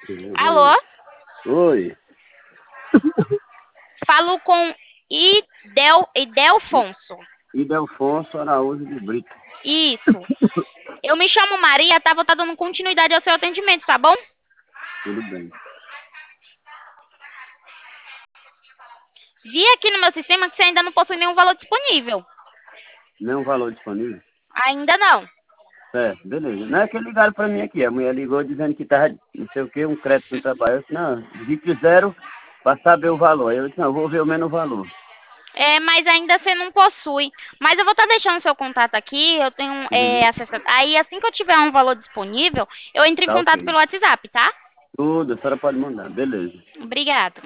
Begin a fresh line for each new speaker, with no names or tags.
Alô?
Oi,
Falo com Idelfonso.
Idelfonso Araújo de Brito.
Isso. Eu me chamo Maria, tá? Vou estar dando continuidade ao seu atendimento, tá bom?
Tudo bem.
Vi aqui no meu sistema que você ainda não possui nenhum valor disponível.
Nenhum valor disponível?
Ainda não.
É, beleza. Não é que ligaram pra mim aqui. A mulher ligou dizendo que tava, não sei o que, um crédito no trabalho. Eu disse, não, digite zero pra saber o valor. Aí eu disse, não, eu vou ver o menos valor.
Mas ainda você não possui. Mas eu vou estar deixando seu contato aqui. Eu tenho
Uhum.
acesso. Aí, assim que eu tiver um valor disponível, eu entro em
Tá
contato
ok.
pelo WhatsApp, tá?
Tudo, a senhora pode mandar. Beleza.
Obrigada.